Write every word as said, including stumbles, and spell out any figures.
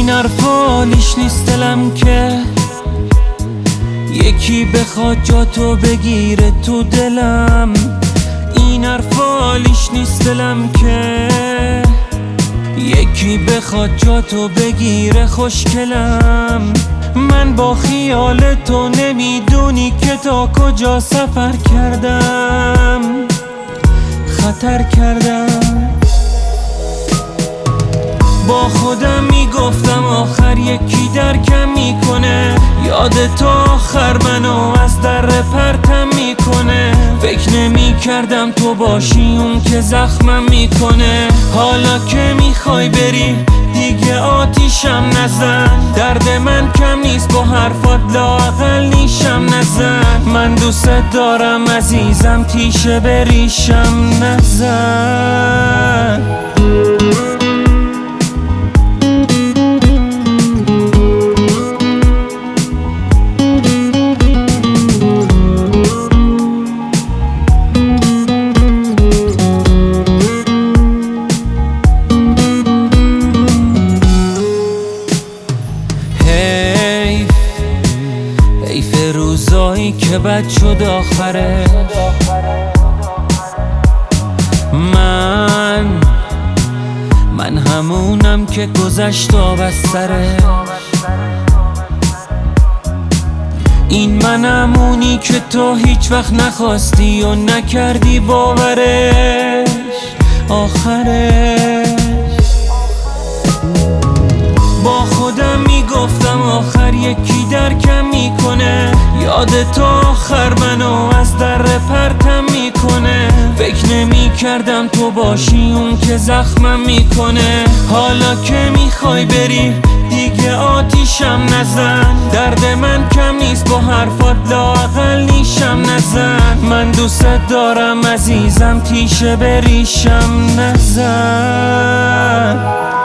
این حرفالیش نیست دلم که یکی بخواد جاتو بگیره تو دلم. این حرفالیش نیست دلم که یکی بخواد جاتو بگیره خوشگلم. من با خیال تو نمیدونی که تا کجا سفر کردم، خطر کردم. با خودم میگفتم آخر یکی درکم میکنه، یاد تو آخر منو از در پرتم میکنه. فکر نمی کردم تو باشی اون که زخمم میکنه. حالا که میخوای بری دیگه آتیشم نزن، درد من کم نیست با حرفات لااقل نیشم نزن. من دوست دارم عزیزم تیشه بریشم نزن. حیف روزایی که بد شد آخره. من من همونم که گذشت و بستره. این من همونی که تو هیچ وقت نخواستی و نکردی باورش آخرش. با خودم میگفتم آخر یکی درکم میکنه، یاد تو آخر منو از در پرتم میکنه. فکر نمی کردم تو باشی اون که زخمم میکنه. حالا که میخوای بری دیگه آتیشم نزن، درد من کم نیست با حرفات لااقل نیشم نزن. من دوست دارم عزیزم تیشه بریشم نزن.